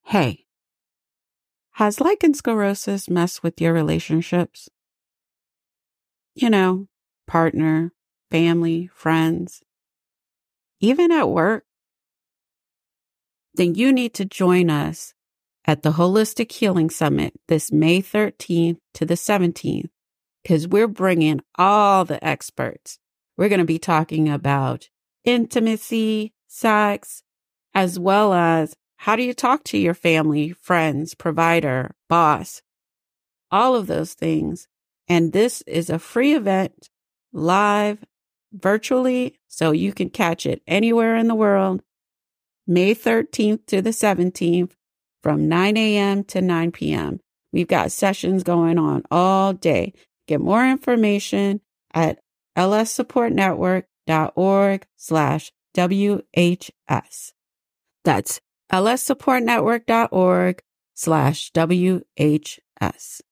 Hey, has lichen sclerosis messed with your relationships? You know, partner, family, friends, even at work? Then you need to join us at the Holistic Healing Summit this May 13th to the 17th, because we're bringing all the experts. We're going to be talking about intimacy, sex, as well as how do you talk to your family, friends, provider, boss, all of those things. And this is a free event, live, virtually, so you can catch it anywhere in the world, May 13th to the 17th from 9 a.m. to 9 p.m. We've got sessions going on all day. Get more information at lssupportnetwork.org/WHS. That's lssupportnetwork.org/WHS.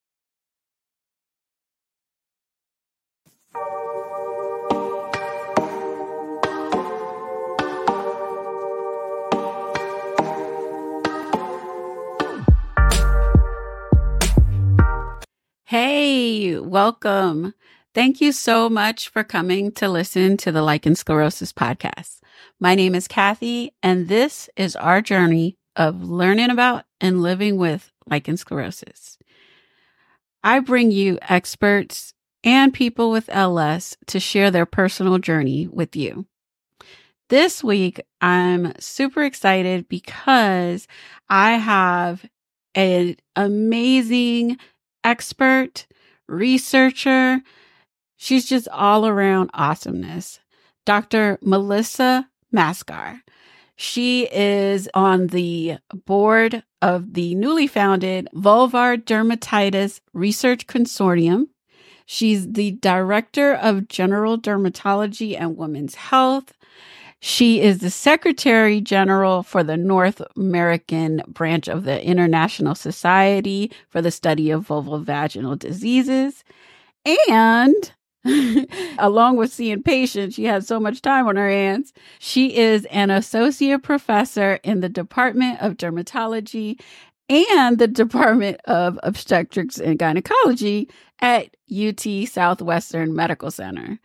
Hey, welcome. Thank you so much for coming to listen to the Lichen Sclerosis podcast. My name is Kathy, and this is our journey of learning about and living with lichen sclerosis. I bring you experts and people with LS to share their personal journey with you. This week, I'm super excited because I have an amazing expert, researcher. She's just all around awesomeness. Dr. Melissa Mascar. She is on the board of the newly founded Vulvar Dermatitis Research Consortium. She's the director of general dermatology and women's health. She is the Secretary General for the North American branch of the International Society for the Study of Vulvovaginal Diseases. And along with seeing patients, she has so much time on her hands. She is an associate professor in the Department of Dermatology and the Department of Obstetrics and Gynecology at UT Southwestern Medical Center.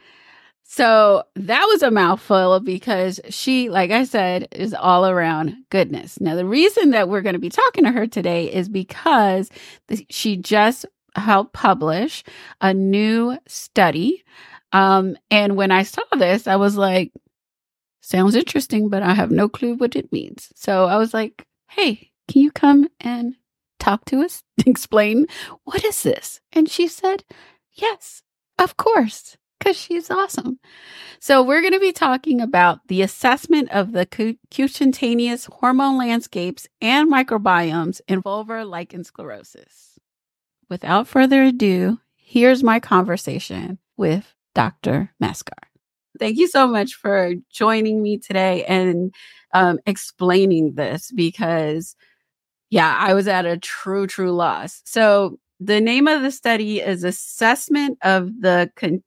So that was a mouthful because she, like I said, is all around goodness. Now, the reason that we're going to be talking to her today is because she just helped publish a new study. And when I saw this, I was like, sounds interesting, but I have no clue what it means. So I was like, hey, can you come and talk to us? Explain, what is this? And she said, yes, of course. Because she's awesome. So we're going to be talking about the assessment of the cutaneous hormone landscapes and microbiomes in vulvar lichen sclerosis. Without further ado, here's my conversation with Dr. Mascar. Thank you so much for joining me today and explaining this because, I was at a true loss. So the name of the study is Assessment of the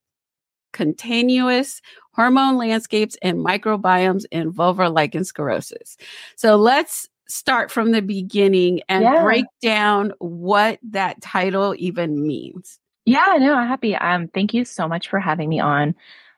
Continuous Hormone Landscapes and Microbiomes in Vulvar Lichen Sclerosis. So let's start from the beginning and break down what that title even means. Yeah, no, I'm happy. Thank you so much for having me on.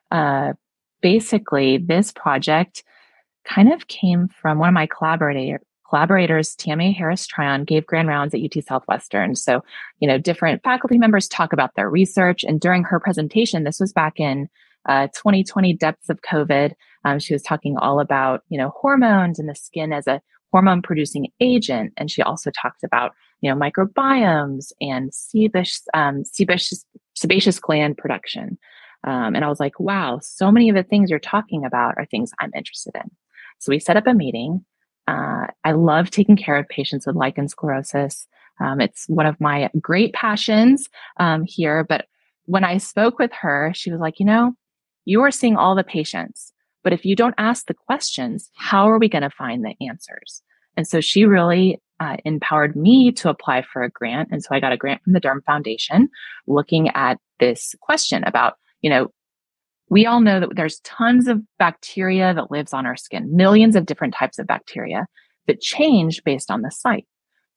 Basically, this project kind of came from one of my collaborators, Tammy Harris-Tryon, gave grand rounds at UT Southwestern. So, different faculty members talk about their research. And during her presentation, this was back in 2020 depths of COVID, she was talking all about, hormones in the skin as a hormone producing agent. And she also talked about, microbiomes and sebaceous gland production. And I was like, wow, so many of the things you're talking about are things I'm interested in. So we set up a meeting. I love taking care of patients with lichen sclerosis. It's one of my great passions here. But when I spoke with her, she was like, you are seeing all the patients, but if you don't ask the questions, how are we going to find the answers? And so she really empowered me to apply for a grant. And so I got a grant from the Derm Foundation looking at this question about, we all know that there's tons of bacteria that lives on our skin, millions of different types of bacteria that change based on the site.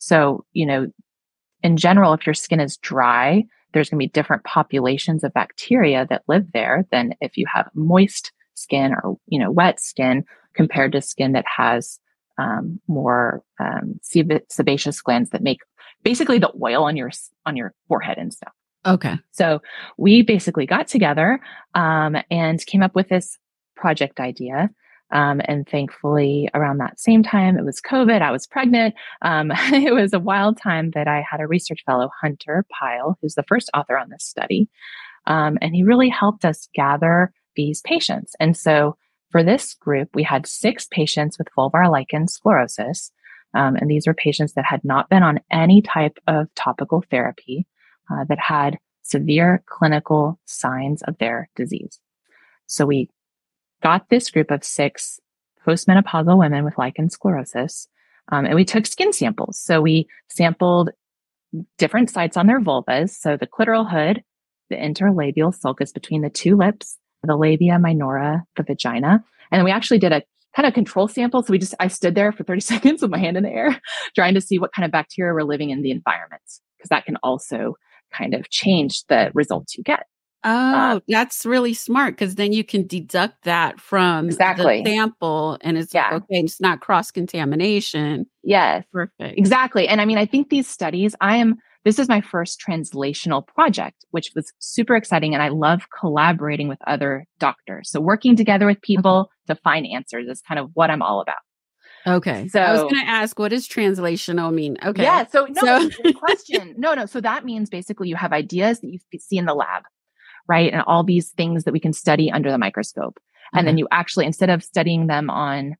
So, in general, if your skin is dry, there's going to be different populations of bacteria that live there than if you have moist skin or, wet skin compared to skin that has more sebaceous glands that make basically the oil on your forehead and stuff. Okay. So we basically got together and came up with this project idea. And thankfully, around that same time, it was COVID. I was pregnant. It was a wild time that I had a research fellow, Hunter Pyle, who's the first author on this study. And he really helped us gather these patients. And so for this group, we had 6 patients with vulvar lichen sclerosis. And these were patients that had not been on any type of topical therapy that had severe clinical signs of their disease. So we got this group of 6 postmenopausal women with lichen sclerosis, and we took skin samples. So we sampled different sites on their vulvas. So the clitoral hood, the interlabial sulcus between the 2 lips, the labia minora, the vagina. And then we actually did a kind of control sample. So I stood there for 30 seconds with my hand in the air, trying to see what kind of bacteria were living in the environment, because that can also kind of change the results you get. Oh, that's really smart, because then you can deduct that from Exactly. the sample, and it's like, okay, it's not cross-contamination. Yes, Perfect. exactly. And I mean, I think these studies, this is my first translational project, which was super exciting. And I love collaborating with other doctors. So working together with people to find answers is kind of what I'm all about. Okay. So I was going to ask, what does translational mean? Okay. Yeah. So good question. No. So that means basically you have ideas that you see in the lab, right? And all these things that we can study under the microscope. And then you actually, instead of studying them on,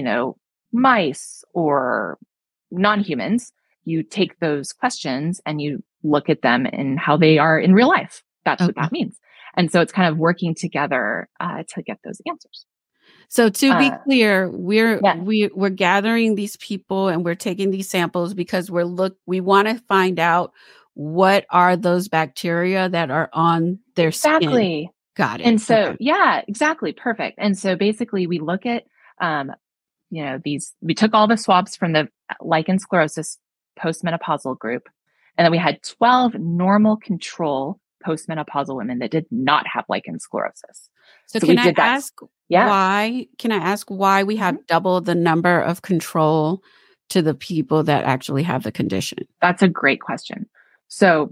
mice or non-humans, you take those questions and you look at them and how they are in real life. That's what that means. And so it's kind of working together to get those answers. So to be clear, we're gathering these people and we're taking these samples because we want to find out what are those bacteria that are on their skin. Got it. And so, exactly. Perfect. And so basically we look at, we took all the swabs from the lichen sclerosis postmenopausal group, and then we had 12 normal control postmenopausal women that did not have lichen sclerosis. So can I ask why we have double the number of control to the people that actually have the condition? That's a great question. So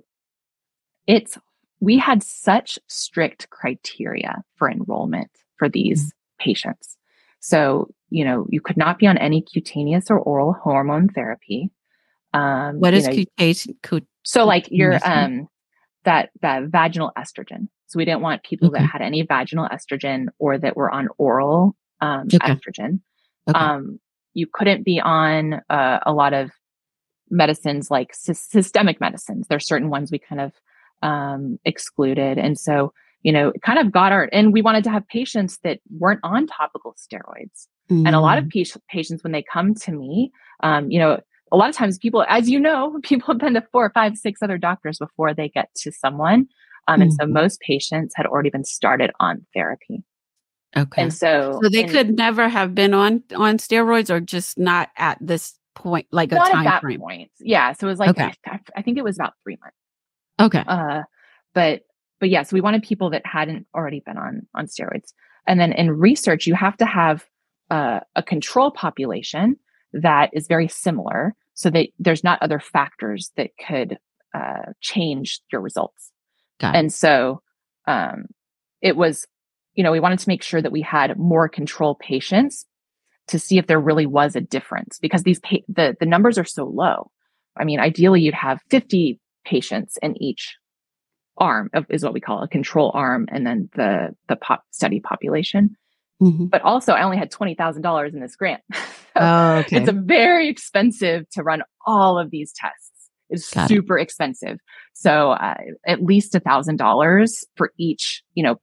we had such strict criteria for enrollment for these patients. So, you could not be on any cutaneous or oral hormone therapy. What is cutaneous? So like your, that vaginal estrogen. So we didn't want people that had any vaginal estrogen or that were on oral estrogen. You couldn't be on a lot of medicines like systemic medicines. There's certain ones we kind of excluded. And so, it kind of and we wanted to have patients that weren't on topical steroids. And a lot of patients, when they come to me, a lot of times people, as people have been to 4, 5, 6 other doctors before they get to someone. And so most patients had already been started on therapy. Okay. And so they could never have been on steroids, or just not at this point, like a time frame. Point. Yeah. So it was like, I think it was about 3 months. Okay. But yeah, so we wanted people that hadn't already been on steroids. And then in research, you have to have a control population that is very similar, so that there's not other factors that could change your results. And so it was, we wanted to make sure that we had more control patients to see if there really was a difference, because the numbers are so low. I mean, ideally you'd have 50 patients in each arm is what we call a control arm, and then the study population. But also I only had $20,000 in this grant. It's very expensive to run all of these tests. It's super expensive. So at least $1,000 for each,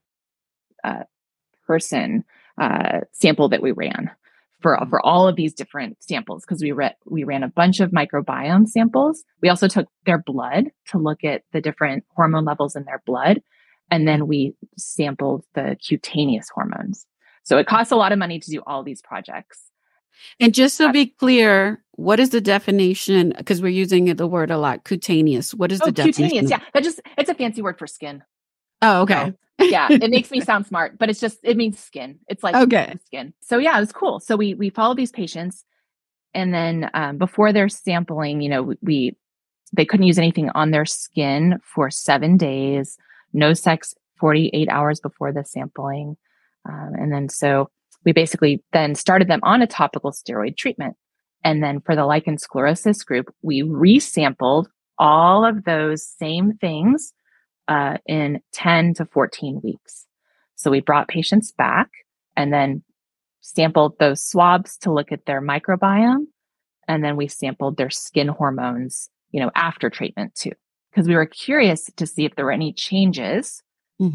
person sample that we ran for all of these different samples, because we ran a bunch of microbiome samples. We also took their blood to look at the different hormone levels in their blood, and then we sampled the cutaneous hormones. So it costs a lot of money to do all these projects. And just to be clear, what is the definition? Because we're using the word a lot, cutaneous. What is the definition? Cutaneous. Yeah. It's a fancy word for skin. Oh, okay. So, yeah. It makes me sound smart, but it means skin. It's like Okay. skin. So yeah, it was cool. So we follow these patients, and then before their sampling, they couldn't use anything on their skin for 7 days, no sex 48 hours before the sampling. And then so we basically then started them on a topical steroid treatment. And then for the lichen sclerosus group, we resampled all of those same things in 10 to 14 weeks. So we brought patients back and then sampled those swabs to look at their microbiome. And then we sampled their skin hormones, after treatment too, because we were curious to see if there were any changes,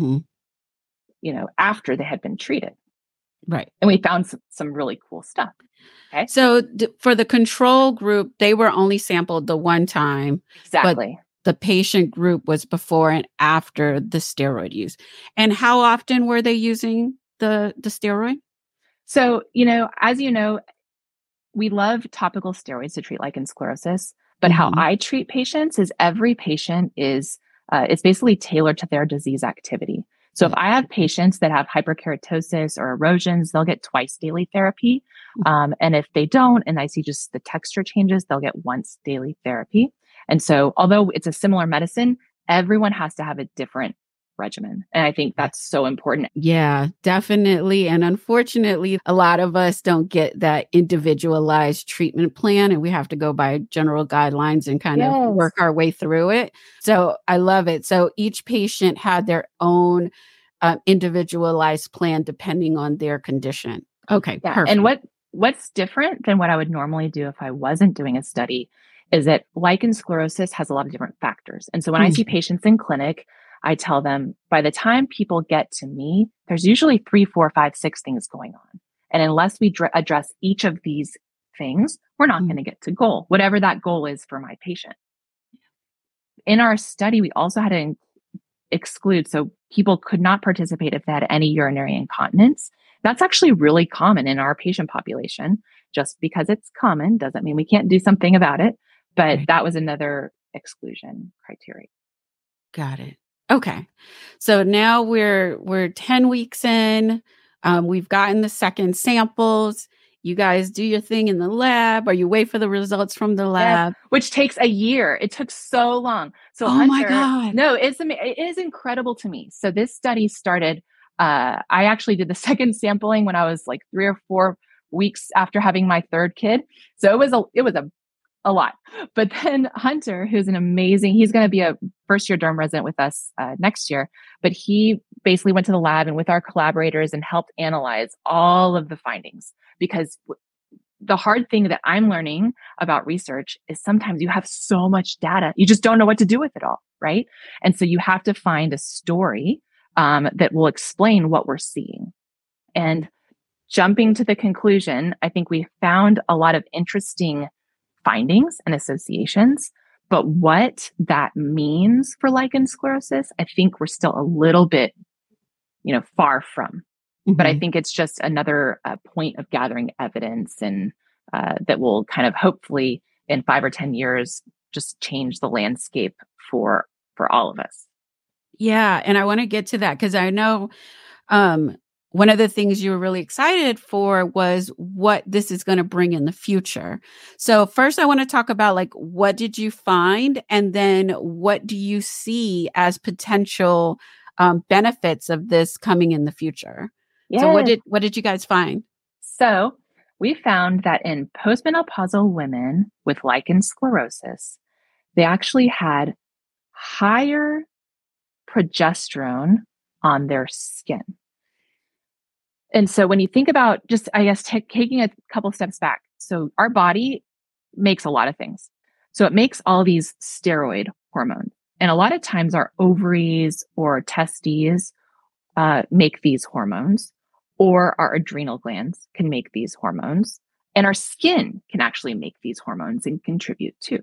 after they had been treated. Right. And we found some really cool stuff. Okay. So for the control group, they were only sampled the one time. Exactly. But the patient group was before and after the steroid use. And how often were they using the steroid? So, as you know, we love topical steroids to treat lichen sclerosus, but how I treat patients is every patient is, it's basically tailored to their disease activity. So if I have patients that have hyperkeratosis or erosions, they'll get twice daily therapy. And if they don't, and I see just the texture changes, they'll get once daily therapy. And so although it's a similar medicine, everyone has to have a different regimen. And I think that's so important. Yeah, definitely. And unfortunately, a lot of us don't get that individualized treatment plan, and we have to go by general guidelines and kind of work our way through it. So I love it. So each patient had their own individualized plan depending on their condition. Okay, yeah. perfect. And what's different than what I would normally do if I wasn't doing a study is that lichen sclerosus has a lot of different factors. And so when I see patients in clinic, I tell them by the time people get to me, there's usually 3, 4, 5, 6 things going on. And unless we address each of these things, we're not going to get to goal, whatever that goal is for my patient. In our study, we also had to exclude, so people could not participate if they had any urinary incontinence. That's actually really common in our patient population. Just because it's common doesn't mean we can't do something about it. But that was another exclusion criteria. Got it. Okay. So now we're 10 weeks in. We've gotten the second samples. You guys do your thing in the lab, or you wait for the results from the lab, which takes a year. It took so long. So Hunter, my God. No, it is incredible to me. So this study started, I actually did the second sampling when I was like 3 or 4 weeks after having my third kid. So it was a lot. But then Hunter, who's he's going to be a first-year derm resident with us next year, but he basically went to the lab and with our collaborators and helped analyze all of the findings. Because the hard thing that I'm learning about research is sometimes you have so much data, you just don't know what to do with it all, right? And so you have to find a story that will explain what we're seeing. And jumping to the conclusion, I think we found a lot of interesting findings and associations, but what that means for lichen sclerosus, I think we're still a little bit, far from. But I think it's just another point of gathering evidence, and that will kind of hopefully in 5 or 10 years just change the landscape for all of us. Yeah, and I want to get to that because I know one of the things you were really excited for was what this is going to bring in the future. So first I want to talk about what did you find, and then what do you see as potential benefits of this coming in the future? Yes. So what did you guys find? So we found that in postmenopausal women with lichen sclerosus, they actually had higher progesterone on their skin. And so when you think about just, I guess, taking a couple steps back, so our body makes a lot of things. So it makes all these steroid hormones. And a lot of times our ovaries or testes make these hormones, or our adrenal glands can make these hormones. And our skin can actually make these hormones and contribute too.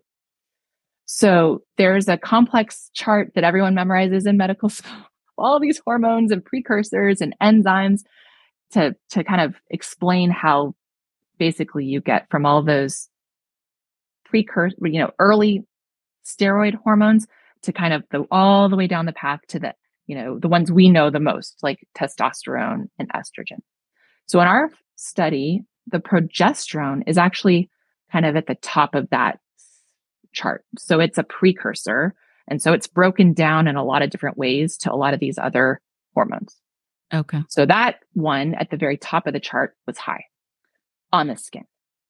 So there's a complex chart that everyone memorizes in medical school, all these hormones and precursors and enzymes to kind of explain how basically you get from all those precursor, early steroid hormones to kind of all the way down the path to the ones we know the most, like testosterone and estrogen. So in our study, the progesterone is actually kind of at the top of that chart. So it's a precursor. And so it's broken down in a lot of different ways to a lot of these other hormones. Okay. So that one at the very top of the chart was high on the skin.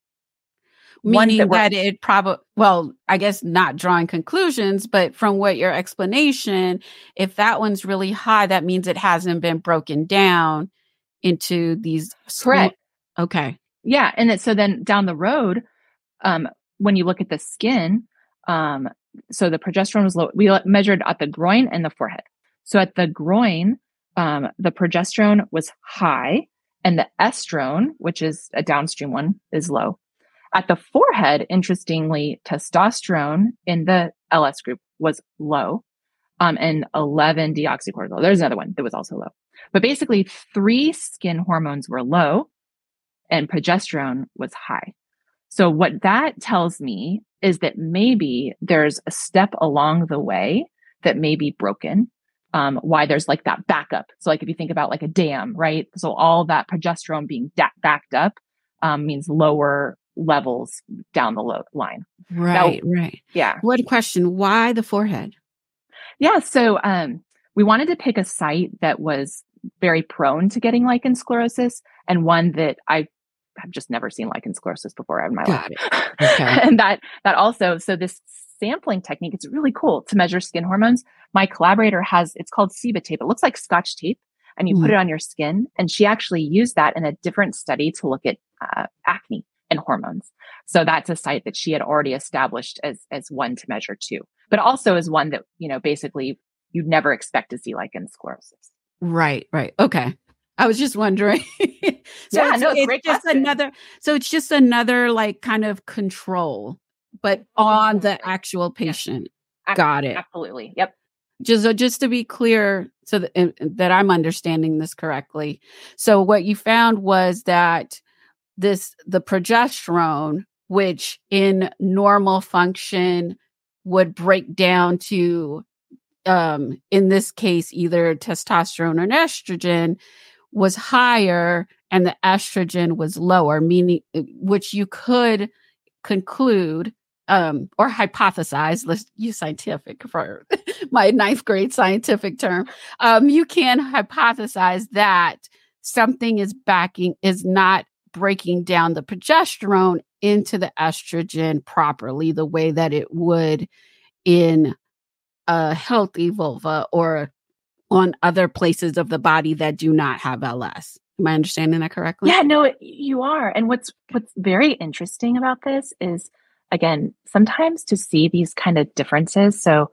Meaning that it probably, well, I guess not drawing conclusions, but from what your explanation, if that one's really high, that means it hasn't been broken down into these. Correct. Okay. Yeah. And so then down the road, when you look at the skin, so the progesterone was low. We measured at the groin and the forehead. So at the groin, the progesterone was high and the estrone, which is a downstream one, is low. At the forehead, interestingly, testosterone in the LS group was low, and 11-deoxycortisol. There's another one that was also low. But basically, 3 skin hormones were low and progesterone was high. So what that tells me is that maybe there's a step along the way that may be broken, why there's like that backup. So like if you think about like a dam, right? So all that progesterone being backed up means lower levels down the line. Right, right. Yeah. What question? Why the forehead? Yeah. So we wanted to pick a site that was very prone to getting lichen sclerosis and one that I've just never seen lichen sclerosis before in my life. Okay. And that also, so this sampling technique, it's really cool to measure skin hormones. My collaborator it's called SIBA tape. It looks like Scotch tape and you put it on your skin. And she actually used that in a different study to look at acne and hormones. So that's a site that she had already established as one to measure too, but also as one that, basically you'd never expect to see lichen sclerosis. Right. Okay. I was just wondering. It's just another like kind of control, but on the actual patient. Yeah. Got it. Absolutely. Yep. Just to be clear, so that I'm understanding this correctly. So what you found was that the progesterone, which in normal function would break down to, in this case, either testosterone or estrogen, was higher and the estrogen was lower, meaning which you could conclude or hypothesize, let's use scientific for my 9th grade scientific term. You can hypothesize that something is not breaking down the progesterone into the estrogen properly, the way that it would in a healthy vulva or on other places of the body that do not have LS. Am I understanding that correctly? Yeah, no, you are. And what's very interesting about this is, again, sometimes to see these kind of differences. So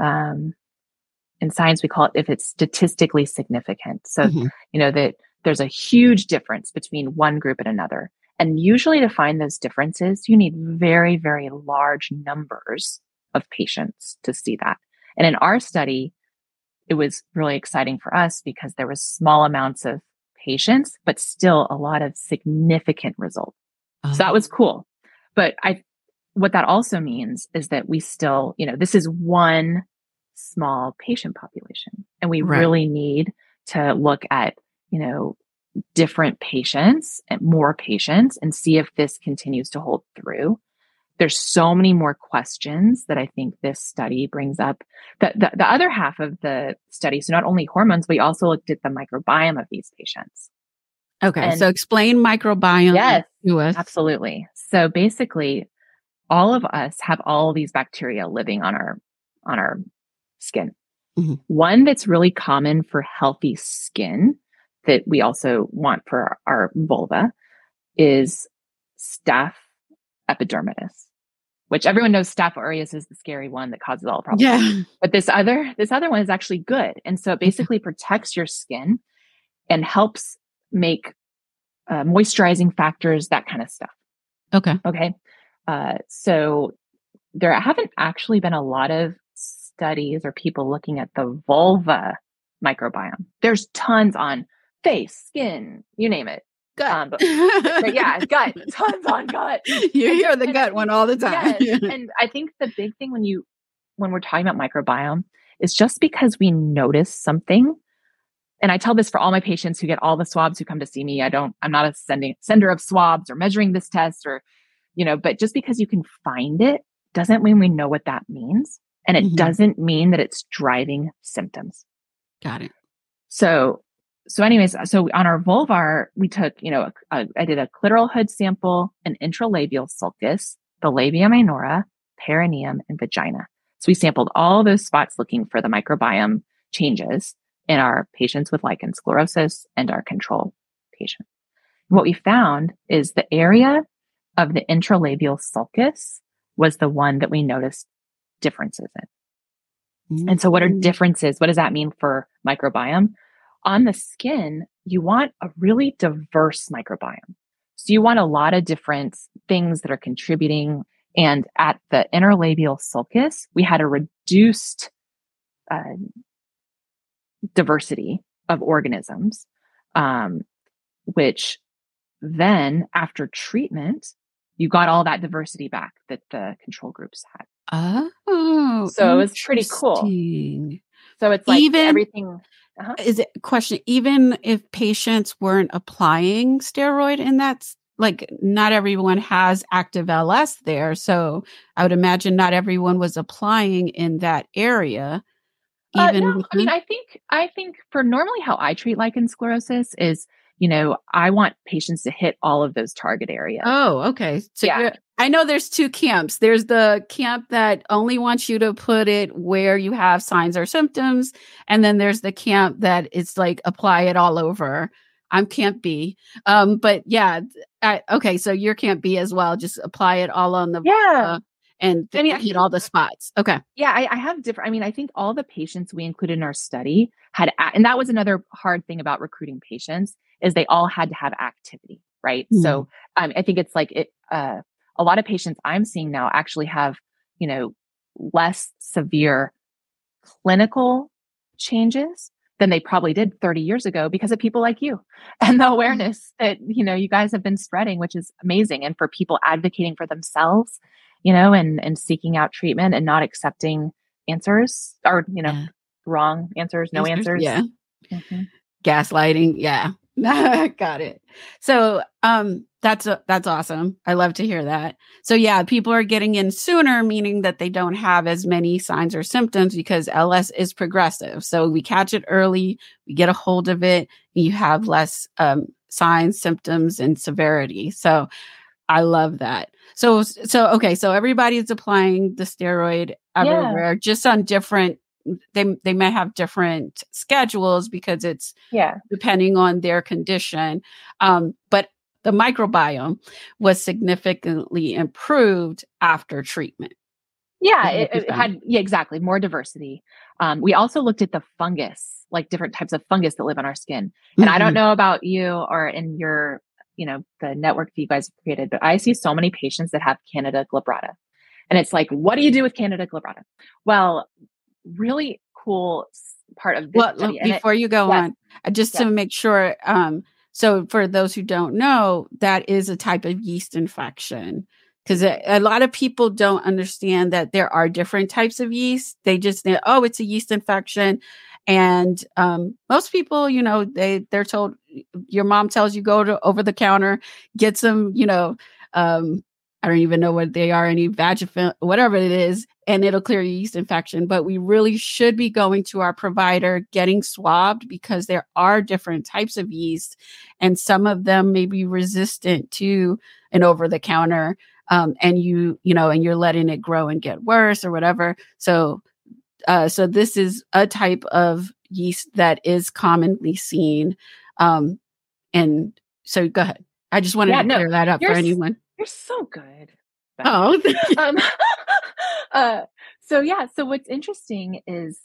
in science, we call it if it's statistically significant. So, that there's a huge difference between one group and another. And usually to find those differences, you need very, very large numbers of patients to see that. And in our study, it was really exciting for us because there was small amounts of patients, but still a lot of significant results. So that was cool. But what that also means is that we still, this is one small patient population and we really need to look at, different patients and more patients and see if this continues to hold through. There's so many more questions that I think this study brings up. The other half of the study, so not only hormones, we also looked at the microbiome of these patients. Okay, so explain microbiome to us. Absolutely. So basically, all of us have all these bacteria living on our skin. One that's really common for healthy skin that we also want for our vulva is Staph epidermidis, which everyone knows Staph aureus is the scary one that causes all problems. Yeah. But this other one is actually good. And so it basically protects your skin and helps make moisturizing factors, that kind of stuff. Okay. So there haven't actually been a lot of studies or people looking at the vulva microbiome. There's tons on face, skin, you name it. Gut. But yeah, gut, tons on gut. You hear the gut one all the time. Yes. And I think the big thing when we're talking about microbiome is just because we notice something, and I tell this for all my patients who get all the swabs who come to see me. I'm not a sender of swabs or measuring this test or, but just because you can find it doesn't mean we know what that means. And it doesn't mean that it's driving symptoms. Got it. So anyways, so on our vulvar, we took, I did a clitoral hood sample, an intralabial sulcus, the labia minora, perineum, and vagina. So we sampled all those spots looking for the microbiome changes in our patients with lichen sclerosus and our control patient. What we found is the area of the intralabial sulcus was the one that we noticed differences in. And so what are differences? What does that mean for microbiome? On the skin, you want a really diverse microbiome. So you want a lot of different things that are contributing. And at the interlabial sulcus, we had a reduced diversity of organisms, which then after treatment, you got all that diversity back that the control groups had. Oh, so it was pretty cool. So it's like everything. Is it question? Even if patients weren't applying steroid in that, like not everyone has active LS there. So I would imagine not everyone was applying in that area. No, I mean, I think for normally how I treat lichen sclerosus is, I want patients to hit all of those target areas. Oh, okay. So yeah. I know there's two camps. There's the camp that only wants you to put it where you have signs or symptoms. And then there's the camp that it's like, apply it all over. I'm camp B. But yeah, okay. So you're camp B as well. Just apply it all on the, and hit all the spots. Okay. Yeah, I have different. I think all the patients we included in our study had, and that was another hard thing about recruiting patients, is they all had to have activity, right? So I think it's like a lot of patients I'm seeing now actually have, less severe clinical changes than they probably did 30 years ago because of people like you and the awareness that, you guys have been spreading, which is amazing. And for people advocating for themselves, and seeking out treatment and not accepting answers or, wrong answers, no answers. Yeah. Gaslighting. Yeah. Got it. So, that's awesome. I love to hear that. So yeah, people are getting in sooner, meaning that they don't have as many signs or symptoms because LS is progressive. So we catch it early, we get a hold of it, and you have less, signs, symptoms, and severity. So I love that. So okay. So everybody's applying the steroid everywhere, just on different, they may have different schedules because it's depending on their condition. But the microbiome was significantly improved after treatment. Yeah, it had, exactly. More diversity. We also looked at the fungus, like different types of fungus that live on our skin. And I don't know about you or in your, the network that you guys have created, but I see so many patients that have Candida glabrata. And it's like, what do you do with Candida glabrata? Well, really cool part of this study. Before you go on, just to make sure, so for those who don't know, that is a type of yeast infection, because a lot of people don't understand that there are different types of yeast. They just think, oh, it's a yeast infection. And most people, they're told, your mom tells you go to over the counter, get some, I don't even know what they are, any Vagifem, whatever it is, and it'll clear your yeast infection. But we really should be going to our provider, getting swabbed, because there are different types of yeast, and some of them may be resistant to an over-the-counter, and you're letting it grow and get worse or whatever. So this is a type of yeast that is commonly seen, and so go ahead. I just wanted to clear that up for anyone. You're so good. Oh, so what's interesting is,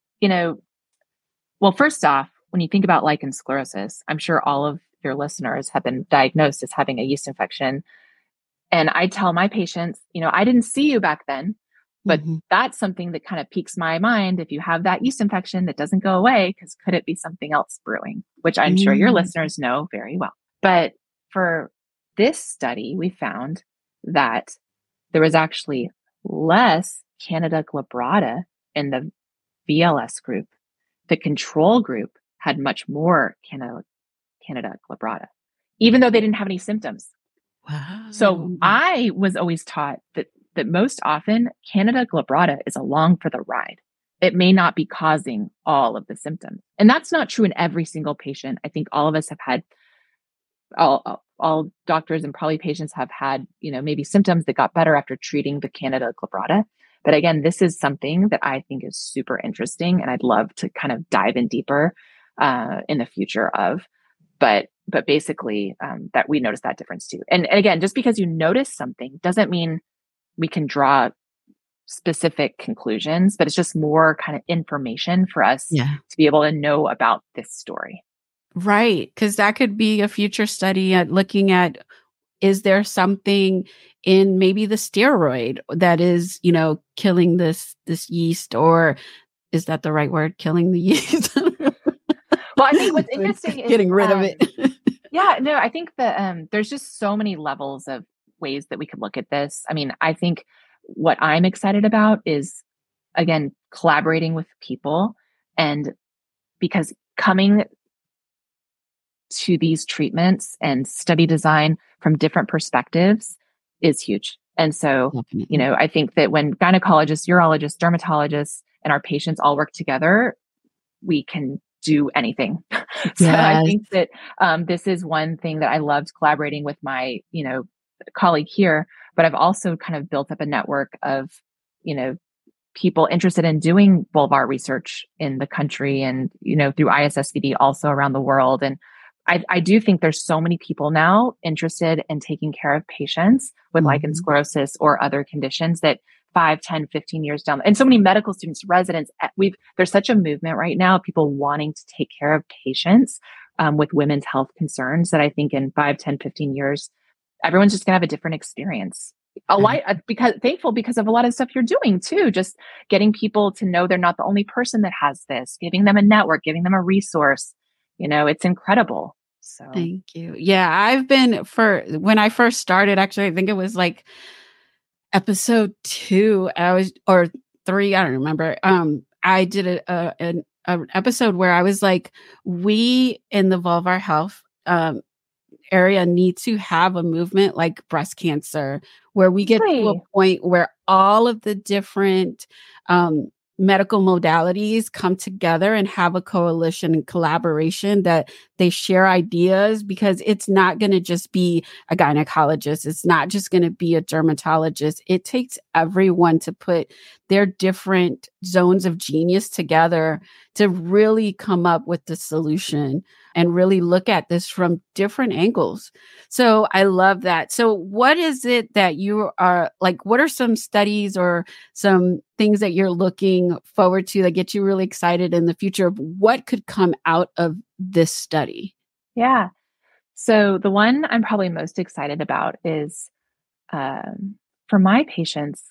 well, first off, when you think about lichen sclerosus, I'm sure all of your listeners have been diagnosed as having a yeast infection. And I tell my patients, I didn't see you back then, but that's something that kind of piques my mind. If you have that yeast infection that doesn't go away, because could it be something else brewing, which I'm sure your listeners know very well. But for this study, we found that there was actually less Candida glabrata in the VLS group. The control group had much more Candida glabrata, even though they didn't have any symptoms. Wow. So I was always taught that most often Candida glabrata is along for the ride. It may not be causing all of the symptoms. And that's not true in every single patient. I think all of us have had, all doctors and probably patients have had, maybe symptoms that got better after treating the Candida glabrata. But again, this is something that I think is super interesting, and I'd love to kind of dive in deeper in the future of. But basically, that we notice that difference too. And again, just because you notice something doesn't mean we can draw specific conclusions, but it's just more kind of information for us to be able to know about this story. Right. Because that could be a future study at looking at, is there something in maybe the steroid that is, killing this yeast, or is that the right word? Killing the yeast? Well, I think what's interesting is getting rid of it. Yeah, no, I think that there's just so many levels of ways that we could look at this. I mean, I think what I'm excited about is, again, collaborating with people, and because coming to these treatments and study design from different perspectives is huge. And so, Definitely. I think that when gynecologists, urologists, dermatologists, and our patients all work together, we can do anything. So I think that this is one thing that I loved collaborating with my, colleague here, but I've also kind of built up a network of, people interested in doing vulvar research in the country and, through ISSVD also around the world. And I do think there's so many people now interested in taking care of patients with lichen sclerosis or other conditions that 5, 10, 15 years down. And so many medical students, residents, there's such a movement right now of people wanting to take care of patients with women's health concerns that I think in 5, 10, 15 years, everyone's just gonna have a different experience. Because of a lot of stuff you're doing too, just getting people to know they're not the only person that has this, giving them a network, giving them a resource. It's incredible. So thank you. Yeah, I've been when I first started, actually, I think it was like episode 2, or 3, I don't remember. I did an episode where I was like, we in the vulvar health area need to have a movement like breast cancer, where we get to a point where all of the different medical modalities come together and have a coalition and collaboration, that they share ideas, because it's not going to just be a gynecologist. It's not just going to be a dermatologist. It takes everyone to put their different zones of genius together to really come up with the solution and really look at this from different angles. So I love that. So what is it that you are like, what are some studies or some things that you're looking forward to that get you really excited in the future of what could come out of this study? Yeah. So the one I'm probably most excited about is for my patients.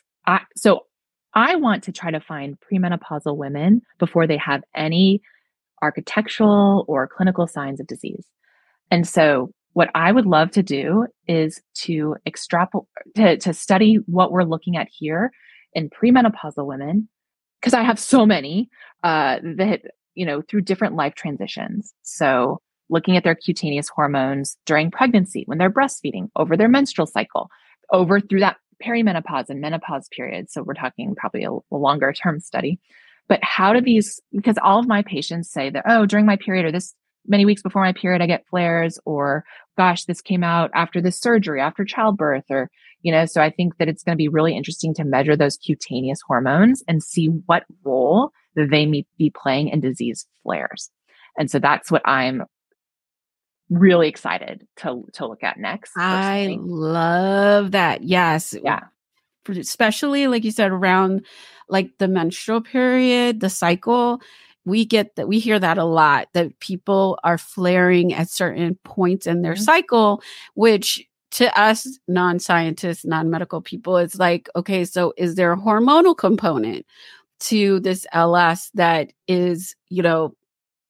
I want to try to find premenopausal women before they have any architectural or clinical signs of disease. And so what I would love to do is to to study what we're looking at here in premenopausal women, because I have so many that, through different life transitions. So looking at their cutaneous hormones during pregnancy, when they're breastfeeding, over their menstrual cycle, over through that perimenopause and menopause period. So we're talking probably a longer term study. But how do because all of my patients say that, oh, during my period, or this many weeks before my period, I get flares, or gosh, this came out after this surgery, after childbirth, or, so I think that it's going to be really interesting to measure those cutaneous hormones and see what role they may be playing in disease flares. And so that's what I'm really excited to look at next. Personally. I love that. Yes. Yeah. Especially like you said, around like the menstrual period, the cycle, we hear that a lot, that people are flaring at certain points in their cycle, which to us non-scientists, non-medical people, it's like, okay, so is there a hormonal component to this LS that is,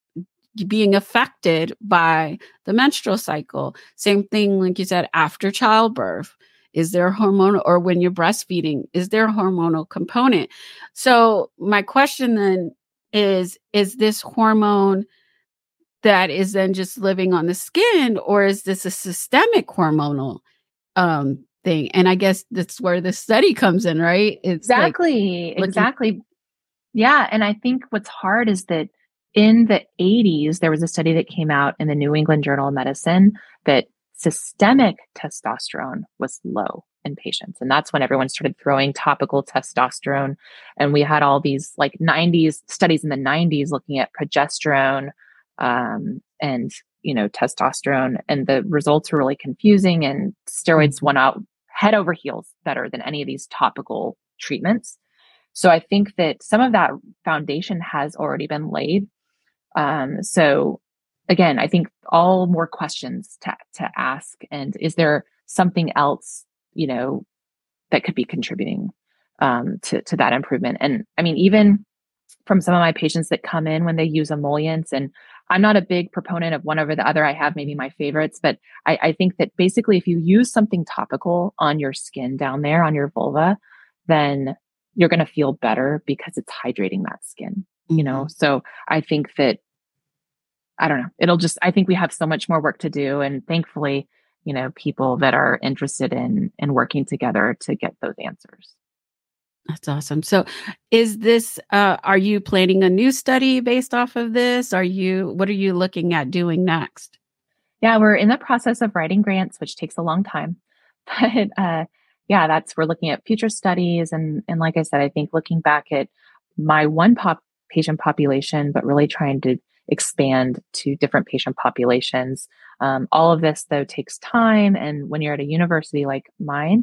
being affected by the menstrual cycle. Same thing, like you said, after childbirth. Is there hormonal, or when you're breastfeeding, is there a hormonal component? So my question then is this hormone that is then just living on the skin, or is this a systemic hormonal thing? And I guess that's where the study comes in, right? It's Exactly. Yeah. And I think what's hard is that in the 80s, there was a study that came out in the New England Journal of Medicine that systemic testosterone was low in patients. And that's when everyone started throwing topical testosterone. And we had all these like 90s studies in the 90s looking at progesterone and, testosterone. And the results were really confusing, and steroids went out head over heels better than any of these topical treatments. So I think that some of that foundation has already been laid. So again, I think all more questions to ask. And is there something else, that could be contributing to that improvement? And I mean, even from some of my patients that come in when they use emollients, and I'm not a big proponent of one over the other. I have maybe my favorites, but I think that basically if you use something topical on your skin down there, on your vulva, then you're going to feel better because it's hydrating that skin, So I think that, I don't know, I think we have so much more work to do. And thankfully, people that are interested in working together to get those answers. That's awesome. So is this, are you planning a new study based off of this? What are you looking at doing next? Yeah, we're in the process of writing grants, which takes a long time. But we're looking at future studies. And like I said, I think looking back at my one patient population, but really trying to expand to different patient populations. All of this, though, takes time. And when you're at a university like mine,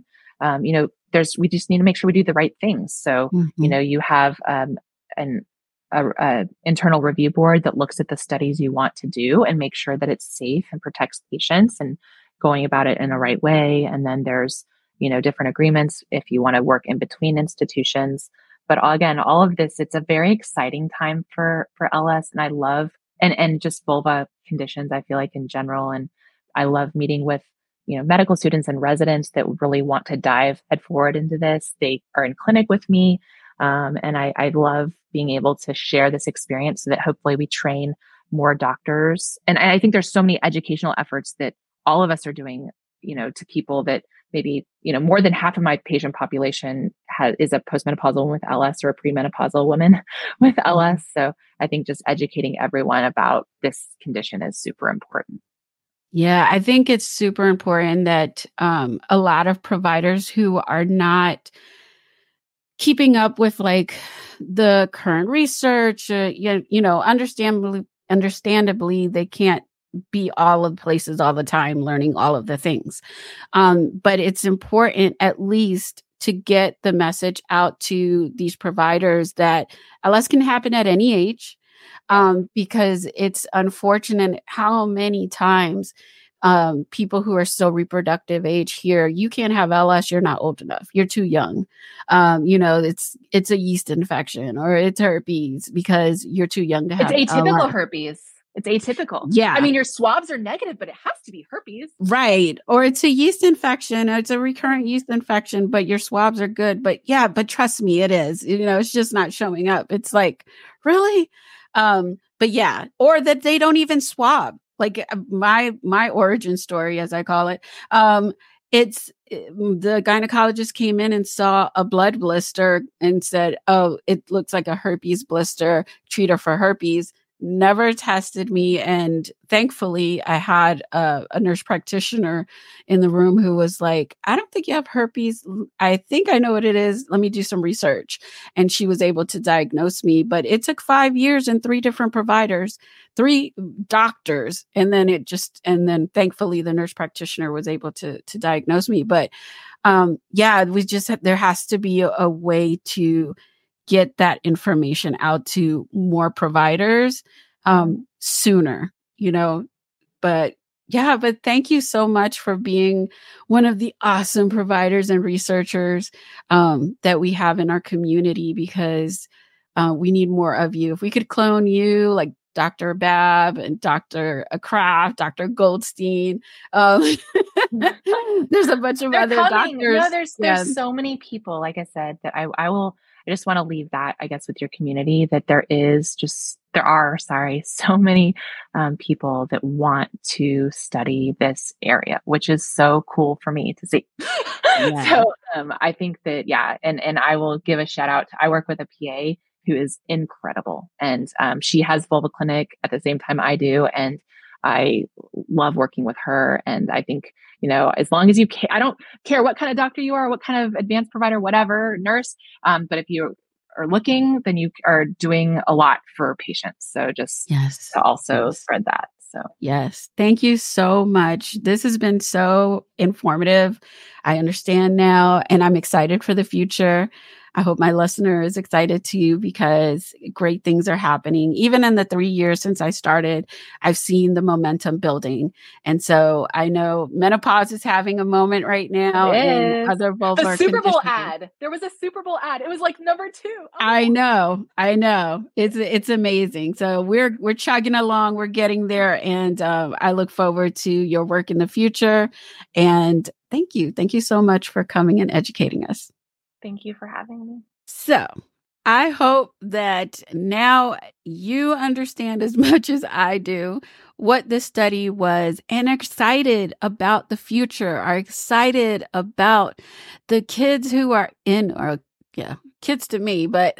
we just need to make sure we do the right things. So, you have an internal review board that looks at the studies you want to do and make sure that it's safe and protects patients and going about it in the right way. And then there's, different agreements if you want to work in between institutions. But again, all of this, it's a very exciting time for LS. And I love, and just vulva conditions, I feel like in general. And I love meeting with, medical students and residents that really want to dive head forward into this. They are in clinic with me. And I love being able to share this experience so that hopefully we train more doctors. And I think there's so many educational efforts that all of us are doing, to people that maybe, more than half of my patient population is a postmenopausal woman with LS or a premenopausal woman with LS. So I think just educating everyone about this condition is super important. Yeah, I think it's super important that a lot of providers who are not keeping up with like the current research, understandably, they can't be all of the places all the time learning all of the things. But it's important at least to get the message out to these providers that LS can happen at any age, because it's unfortunate how many times people who are still reproductive age hear, you can't have LS, you're not old enough, you're too young. It's a yeast infection or it's herpes because you're too young to have It's atypical herpes. It's atypical. Yeah. I mean, your swabs are negative, but it has to be herpes. Right. Or it's a yeast infection. It's a recurrent yeast infection, but your swabs are good. But trust me, it is. It's just not showing up. It's like, really? But yeah. Or that they don't even swab. Like my origin story, as I call it. It's the gynecologist came in and saw a blood blister and said, "Oh, it looks like a herpes blister. Treat her for herpes." Never tested me. And thankfully I had a nurse practitioner in the room who was like, "I don't think you have herpes. I think I know what it is. Let me do some research." And she was able to diagnose me, but it took 5 years and 3 different providers, 3 doctors. And then thankfully the nurse practitioner was able to diagnose me. But there has to be a way to get that information out to more providers sooner, but thank you so much for being one of the awesome providers and researchers that we have in our community, because we need more of you. If we could clone you, like Dr. Babb and Dr. Kraft, Dr. Goldstein. There's a bunch of They're other coming. doctors. No, there's so many people, like I said, that I just want to leave that, I guess, with your community, that there are, so many people that want to study this area, which is so cool for me to see. Yeah. So I think that, yeah, and I will give a shout out. I work with a PA who is incredible, and she has vulva clinic at the same time I do, and I love working with her. And I think, as long as I don't care what kind of doctor you are, what kind of advanced provider, whatever, nurse, but if you are looking, then you are doing a lot for patients. So just to also spread that. So, yes. Thank you so much. This has been so informative. I understand now, and I'm excited for the future. I hope my listener is excited too, because great things are happening. Even in the 3 years since I started, I've seen the momentum building. And so I know menopause is having a moment right now, and other vulvar the Super Bowl conditions. ad. There was a Super Bowl ad. It was like number 2. Oh. I know. It's amazing. So we're chugging along. We're getting there, and I look forward to your work in the future. And thank you so much for coming and educating us. Thank you for having me. So I hope that now you understand as much as I do what this study was, and are excited about the future, are excited about the kids who are kids to me, but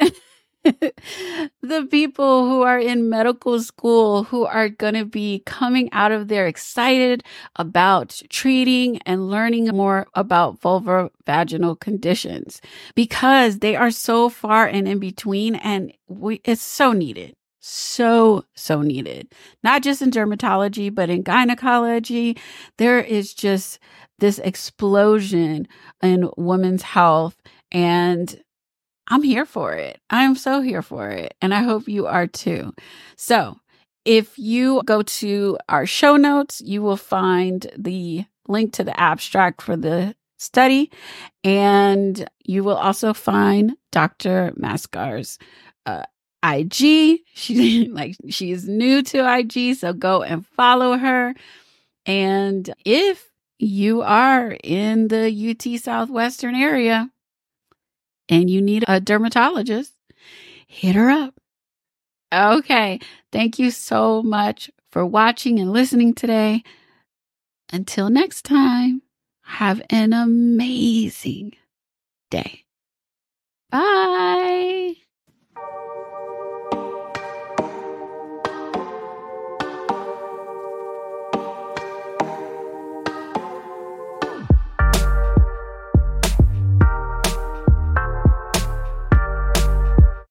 the people who are in medical school, who are going to be coming out of there excited about treating and learning more about vulvovaginal conditions, because they are so far and in between, and it's so needed. So needed, not just in dermatology, but in gynecology. There is just this explosion in women's health, and I'm here for it. I'm so here for it. And I hope you are too. So if you go to our show notes, you will find the link to the abstract for the study. And you will also find Dr. Mascar's IG. She is new to IG, so go and follow her. And if you are in the UT Southwestern area and you need a dermatologist, hit her up. Okay. Thank you so much for watching and listening today. Until next time, have an amazing day. Bye.